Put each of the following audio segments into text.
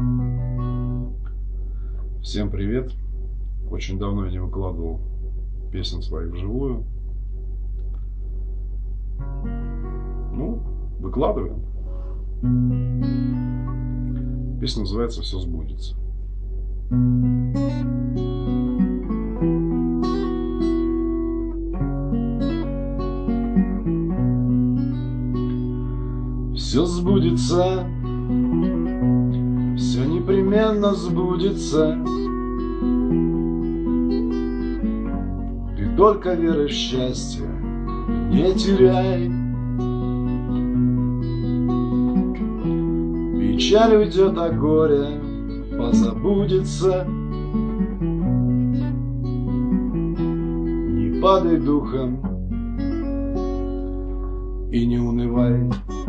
Всем привет! Очень давно я не выкладывал песен своих вживую. Ну, выкладываем. Песня называется «Все сбудется». Все сбудется, все непременно сбудется. Ты только веры в счастье не теряй. Печаль уйдет, а горе позабудется. Не падай духом и не унывай.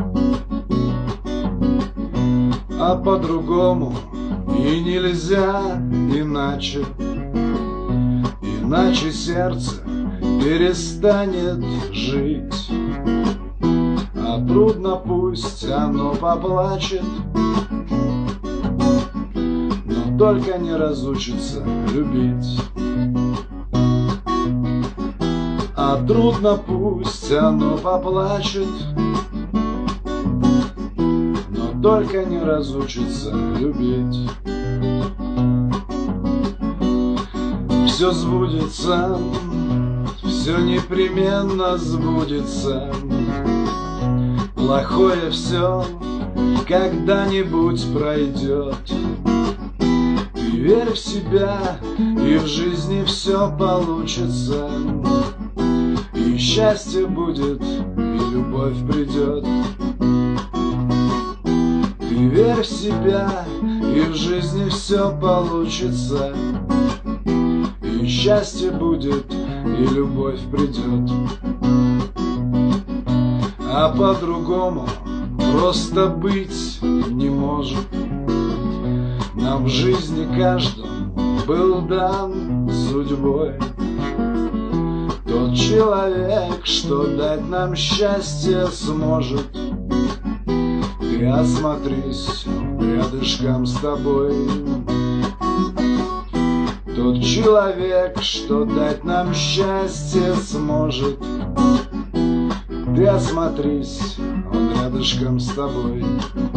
А по-другому и нельзя иначе. Иначе сердце перестанет жить. А трудно, пусть оно поплачет, но только не разучится любить. А трудно, пусть оно поплачет, но только не разучится любить. Все сбудется, все непременно сбудется. Плохое все когда-нибудь пройдет. Ты верь в себя, и в жизни все получится. И счастье будет, и любовь придет. Ты верь в себя, и в жизни все получится. И счастье будет, и любовь придет. А по-другому просто быть не может. Нам в жизни каждому был дан судьбой тот человек, что дать нам счастье сможет. Ты осмотрись, рядышком с тобой. Тот человек, что дать нам счастье сможет. Ты осмотрись, он рядышком с тобой.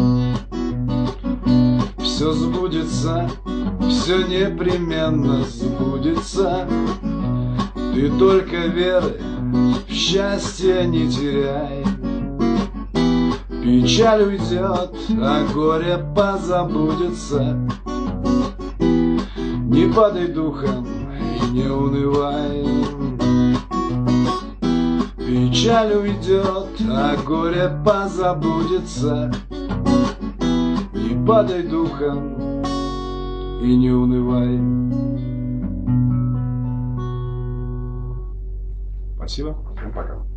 Все сбудется, все непременно сбудется. Ты только веры в счастье не теряй. Печаль уйдет, а горе позабудется. Не падай духом и не унывай. Печаль уйдет, а горе позабудется. Не падай духом и не унывай. Спасибо, всем пока.